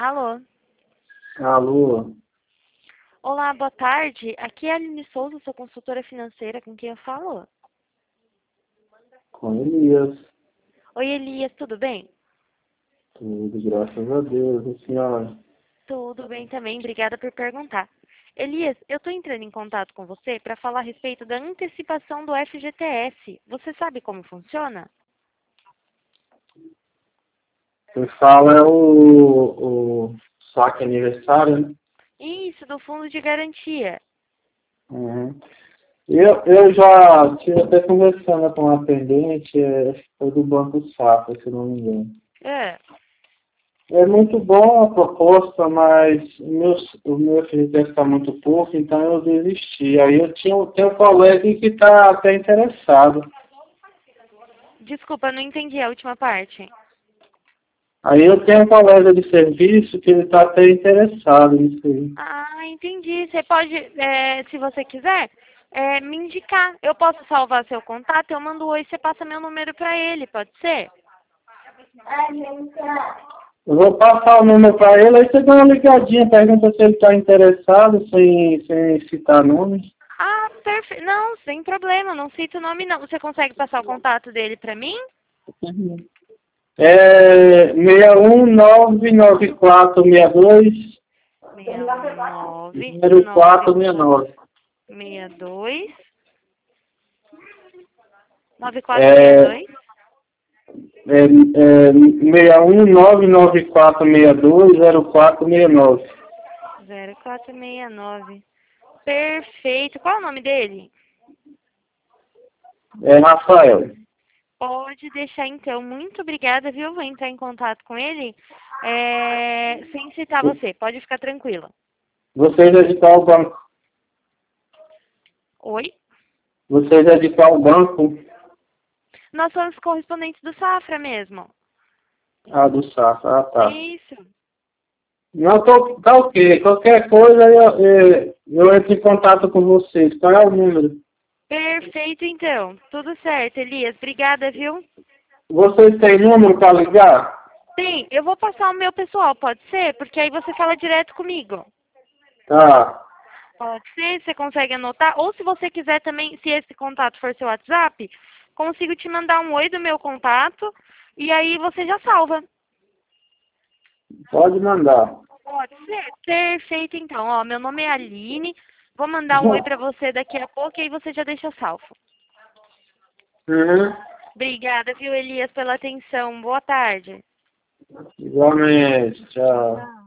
Alô? Alô, Olá, boa tarde. Aqui é a Aline Souza, sua consultora financeira, com quem eu falo. com Elias. Oi, Elias, tudo bem? Tudo, graças a Deus, a senhora. Tudo bem também, obrigada por perguntar. Elias, eu estou entrando em contato com você para falar a respeito da antecipação do FGTS. Você sabe como funciona? Quem fala é o saque aniversário, né? Isso, do fundo de garantia. Uhum. Eu já tive até conversando com uma atendente, acho que foi do Banco Safra, se não me engano. É. É muito bom a proposta, mas o meu FGTS está muito pouco, então eu desisti. Aí tenho um colega que está até interessado. Desculpa, não entendi a última parte. Aí eu tenho um colega de serviço que ele está até interessado nisso aí. Ah, entendi. Você pode, se você quiser, me indicar. Eu posso salvar seu contato, eu mando um oi e você passa meu número para ele, pode ser? Eu vou passar o número para ele, aí você dá uma ligadinha, pergunta se ele está interessado, sem citar nomes. Ah, perfeito. Não, sem problema, não cito o nome não. Você consegue passar o contato dele para mim? Uhum. É 6199462 0469. 61992 É, 9462 6199462 0469. 0469. Perfeito. Qual é o nome dele? É Rafael. Pode deixar então. Muito obrigada, viu? Vou entrar em contato com ele. Sem citar você, pode ficar tranquila. Vocês é de qual banco? Oi? Vocês é de qual banco? Nós somos correspondentes do Safra mesmo. Ah, do Safra. Ah, tá. Isso. Não, tá ok. Qualquer coisa eu entro em contato com vocês. Qual é o número? Perfeito, então. Tudo certo, Elias. Obrigada, viu? Vocês têm número para ligar? Sim, eu vou passar o meu pessoal, pode ser? Porque aí você fala direto comigo. Tá. Pode ser, você consegue anotar. Ou se você quiser também, se esse contato for seu WhatsApp, consigo te mandar um oi do meu contato e aí você já salva. Pode mandar. Pode ser? Perfeito, então. Ó, meu nome é Aline. Vou mandar um oi pra você daqui a pouco e aí você já deixa salvo. Uhum. Obrigada, viu, Elias, pela atenção. Boa tarde. Igualmente. Tchau.